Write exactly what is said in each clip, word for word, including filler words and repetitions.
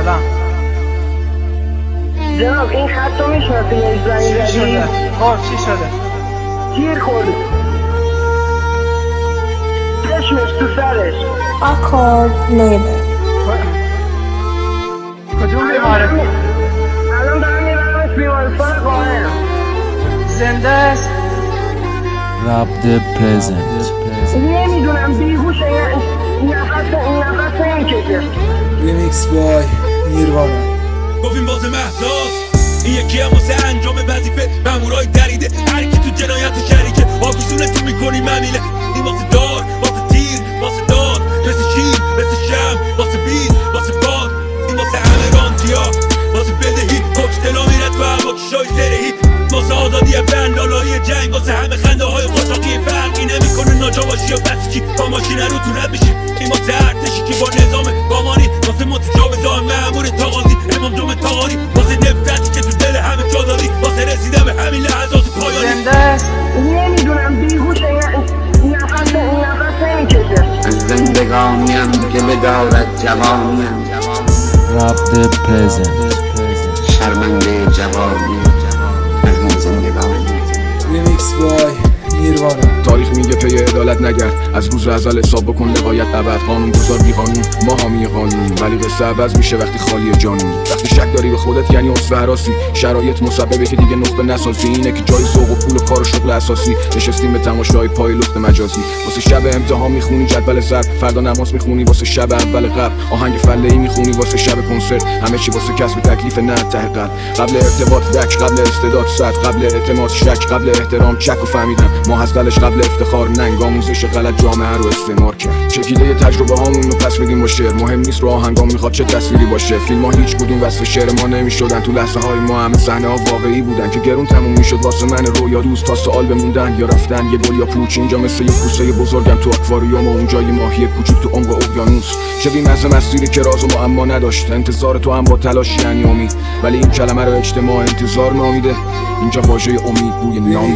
سلام. جناب این خط رو میشناسی یه زنگ چی شده؟ خب چی شده؟ گیر خورده چشمش تو سرش. Accord label. کدوم بیماره؟ الان دارم میبرمش بیمارستان قاهر. زنده است؟ رابطه پرزنت نمیدونم بیهوشه نفس نفس نمیکشه. ریمیکس بای نیروانا. گفتیم واسه مهداز این یکی هم واسه انجام وظیفه مامورای دریده هر کی تو جنایت شریکه واکیزونتون میکنیم ممیله. این واسه دار واسه تیر واسه داد مثل شیر مثل شم واسه بید واسه باد. این واسه همه رانتیا واسه بدهی کشتلا میره تو هوا کشای زرهی واسه آزادی بندالایی جنگ واسه همه خنده های قطاقی فرقی نمیکنه ناجا باشی و بس کی با ماشین رو تو رد بشی. این واسه ارتشی که با نظام گامانی واسه متجاوزان مأمور تاغازی امام جمعه تاغاری واسه نفرتی که تو دل همه جا دادی واسه رسیدن به همین لحظات پایانی. زنده است؟ نمیدونم بیهوشه نفس نفس نمیکشه. از زندگانیم که بدارد جوانیم رابطه پرزنت شرمنده جوانی از این زندگانی. ریمیکس بای نیروانا. تاریخ میگه پی عدالت نگرد از روز ازل حساب بکن لقایت ابد. قانون گذار بی قانون ما حامی قانونیم ولی قصه عوض میشه وقتی خالی جانونی. وقتی شک داری به خودت یعنی عضو حراسی شرایط مسببه که دیگه نخبه نسازی. اینه که جای ذوق و پول و کار و شغل اساسی نشستیم به تماشای پای لخت مجازی. واسه شب امتحان میخونی جدول ضرب فردا نماز میخونی واسه شب اول قبل آهنگ فله‌ای میخونی واسه شب کنسرت همه چی واسه کسب تکلیف نه ته قلب. قبل ارتباط دک قبل استعداد صد قبل اعتماد شک قبل احترام چک و فهمیدم ما هستلش قبل افتخار ننگ آموزش غلط جامعه رو استعمار کرد. چکیده تجربه هامون رو پس میدیم با شعر مهم نیست رو آهنگام میخواد چه تصویری باشه. فیلم ها هیچ کدوم وصف شعر ما نمیشدن تو لحظه های ما همه صحنه ها واقعی بودن که گرون تموم میشد واسه من رویا دوست تا سوال بموندن یا رفتن یه گل یا پوچ. اینجا مثل یه کوسه بزرگم تو اکواریوم و اونجا یه ماهی کوچیک تو عمق اقیانوس. شبیه از مسیری که راز و معما نداشت انتظار تو هم با تلاش یعنی امید ولی این کلمه رو اجتماع انتظار نامیده. اینجا واژه امید بوی نامیده.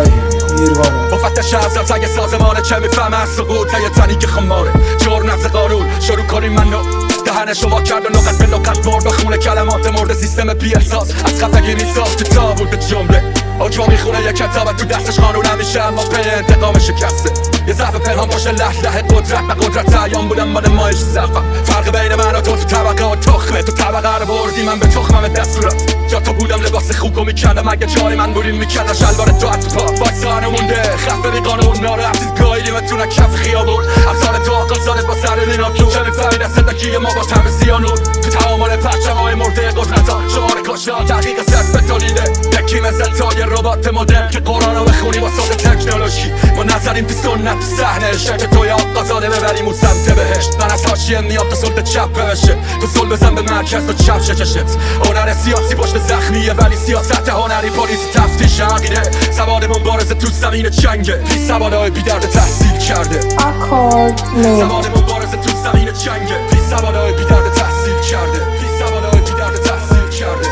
مفتش ازم سگ سازمانه چه میفهم از سقوط یه تنی که خماره چهار نفس قانون شروع کنیم من نو دهنشو وا کرد و نقط به نقط مرد و خونه کلمات مرد سیستم بی احساس از خفگی میساخت کتاب به جمله آجا میخونه یه کتاب تو دستش قانون همیشه اما پی انتقام شکسته. یه ضعف پنهان باشه له له قدرت به قدرت عیان بودم مال مایش ضعفم. فرق بین من و تو تو طبقه و تخمه تو طبقه رو بردی من به تخمم دستورات جا تو بودم لباس خوبو میکردم اگه جای من بودیم میکردم شلوار تو حتی پا باکسانه مونده خفه بی قانون نارفتید گاهی لیمتونه کف خیابون افسانه تو آقا سالت با سر لینا کیون چه میفهمید از صدقی ما با تم سیانون تو تعامل پرچم های مرده قدرت ها شعار کشتان تحقیق صرف بتالیده یکی مثل تای ربات مدرن که قرآن رو بخونی با صد تکنولوژی ما نظریم تو سنت تو صحنه شکل توی آقا زاده ببریم اون سمت بهشت. من از حاشیه میام تا سلط چپ بشه تو سل بزن به مرکز تو چپ شکشت. هنر سیاسی پشت زخمیه ولی سیاست هنری پلیس تفتیش عقیده. سواد مبارزه تو زمین چنگه بی سوادهای بی درد تحصیل کرده. Accord label. سواد مبارزه تو زمین چنگه بی سوادهای بی درد تحصیل کرده بی سوادهای بی درد تحصیل کرده.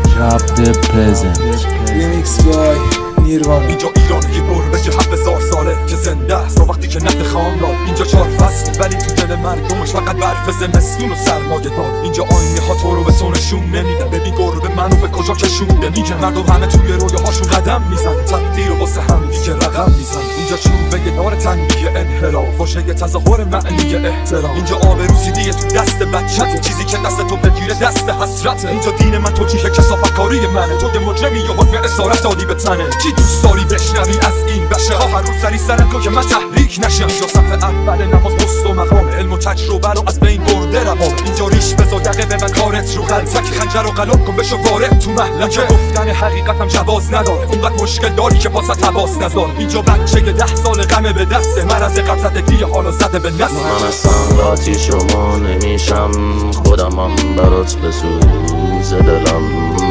رابطه پرزنت ریمیکس بای نیروانا. اینجا ایران یه گربه که هفت هزار ساله که زنده است تا وقتی که نت خاملان. اینجا چهار فصل ولی تو دل مردمش فقط برف زمستون و سرمایه دار. اینجا آینه ها تو رو به تو نشون نمیدن ببین گربه منو به کجا کشونده میگن مردم همه توی رویاهاشون قدم میزن تقدیر و واسه هم دیگه رقم میزن. اینجا چوبه یه نار تنبیه انحراف واژه یه تظاهر معنی احترام. اینجا آبروسیدیه تو دست بچته چیزی که دست تو بگیره دست حسرته. اینجا دین من توجیه کثافتکاری منه تو یه مجرمی یا حکم اسارت دادی به تنه. کی دوست داری بشنوی از این بشه ها هر روز سری سرت تو که من تحریک نشم. اینجا صف اول نماز مست و مقام علم و تجربه رو از بین برده روان. اینجا ریش بذار یقه به من کارت رو قلبک خنجر و قلب کن بشو وارد تو محلکه. گفتن حقیقتم جواز نداره اونقدر مشکل داری که واسه حواس نذار. اینجا بچه که ده سال غمه به دسته من از قبل زدگی حالا زده به نسل. من اصلا قاطی شما نمیشم خودمم برات بسوز دلم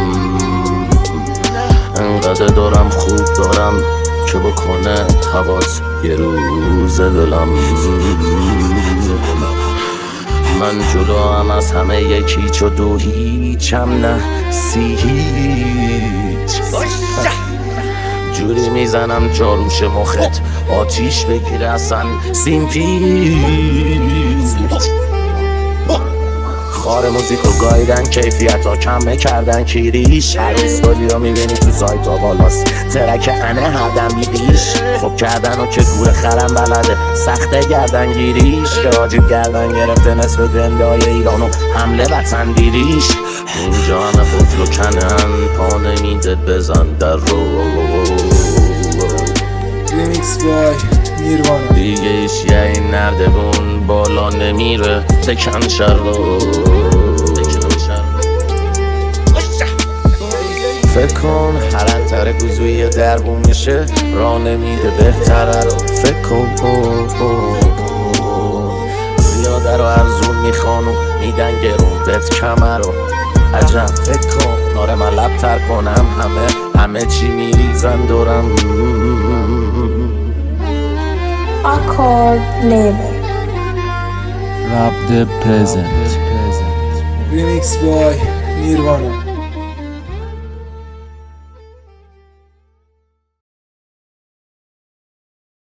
انقدر دارم خوب دارم که بکنه حواس یه روز دلم. من جلو هم از همه یکی چو دو هیچم نه سی هیچ جوری میزنم جاروش مخت آتیش بگیره اصلا سیم پیچ. خار موزیکو گایدن کیفیت ها کمه کردن کیریش هر روز گلی رو میبینی تو سایت ها بالاست ترک انه هر دم بیدیش خب کردن و که گور خرم بلده سخته گردن گیریش که عاجب گردن گرفته نصف دندای ایرانو حمله وطن دیریش اینجا همه خود رو کنن پا نمیده بزن در رو ریمیکس بای نیروانا دیگه ایش یه این نردبون بالا نمیره تکن شر رو فکر کن هر انتر گوزوی دربون میشه را نمیده بهتره رو فکر کن زیاده رو ارزون میخوانو میدن گرون بهت کمه رو عجب فکر کن آره من لب تر کنم همه همه چی میریزن دورم Accord label. Rap the present. ریمیکس بای نیروانا